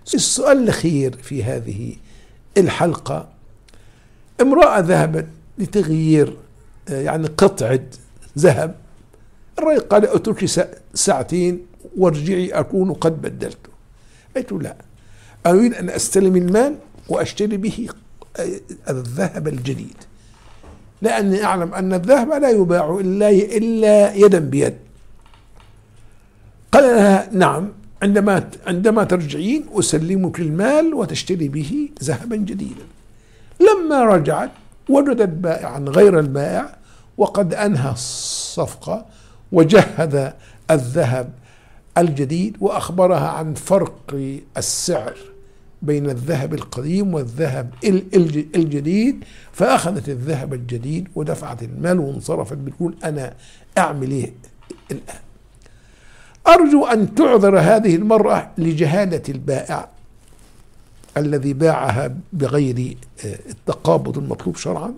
السؤال الأخير في هذه الحلقة: امرأة ذهبت لتغيير يعني قطعة ذهب. الرجل قال: اتركي ساعتين وارجعي أكون قد بدلته. قلت له: لا، أريد أن أستلم المال وأشتري به الذهب الجديد، لأني أعلم أن الذهب لا يباع إلا يدا بيد. قال لها: نعم، عندما ترجعين أسلمك المال وتشتري به ذهبا جديدا. لما رجعت وجدت بائعا غير البائع وقد أنهى الصفقة وجهز الذهب الجديد، وأخبرها عن فرق السعر بين الذهب القديم والذهب الجديد، فأخذت الذهب الجديد ودفعت المال وانصرفت بتقول: أنا أعمل إيه الآن؟ أرجو أن تعذر هذه المرأة لجهالة البائع الذي باعها بغير التقابض المطلوب شرعا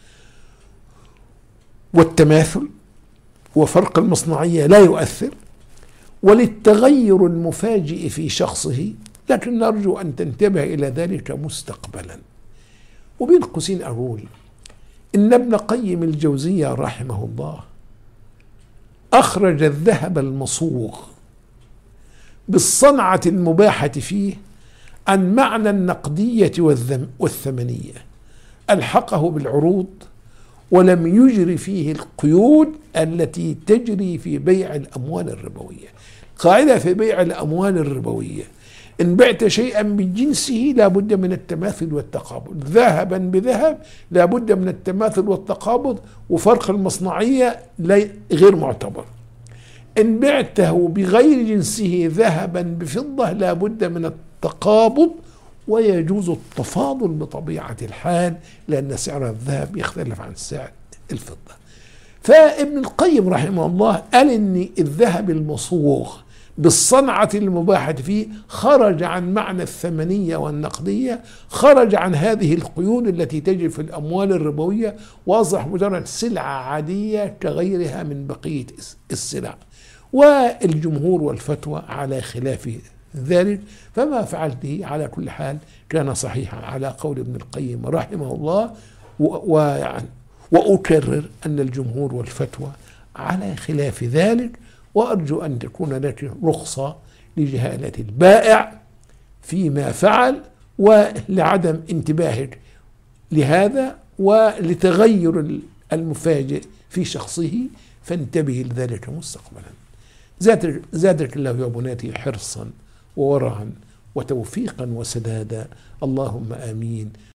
والتماثل، وفرق المصنعية لا يؤثر، وللتغير المفاجئ في شخصه، لكن نرجو أن تنتبه إلى ذلك مستقبلا. وبين قوسين أقول إن ابن قيم الجوزية رحمه الله أخرج الذهب المصوغ بالصنعة المباحة فيه عن معنى النقدية والثمنية، ألحقه بالعروض ولم يجري فيه القيود التي تجري في بيع الأموال الربوية. قاعدة في بيع الأموال الربوية: إن بعت شيئا بجنسه لا بد من التماثل والتقابض، ذهبا بذهب لا بد من التماثل والتقابض، وفرق المصنعية غير معتبر. إن بعته بغير جنسه ذهبا بفضة لا بد من التقابض، ويجوز التفاضل بطبيعة الحال لأن سعر الذهب يختلف عن سعر الفضة. فابن القيم رحمه الله قال إن الذهب المصوغ بالصنعة المباحة فيه خرج عن معنى الثمنية والنقدية، خرج عن هذه القيود التي تجري في الأموال الربوية، وأصبح مجرد سلعة عادية كغيرها من بقية السلع. والجمهور والفتوى على خلاف ذلك، فما فعلته على كل حال كان صحيحا على قول ابن القيم رحمه الله. وأكرر أن الجمهور والفتوى على خلاف ذلك، وأرجو أن تكون لك رخصة لجهالة البائع فيما فعل ولعدم انتباهك لهذا ولتغير المفاجئ في شخصه، فانتبه لذلك مستقبلا. زادك الله يا بناتي حرصا وورعا وتوفيقا وسدادا، اللهم آمين.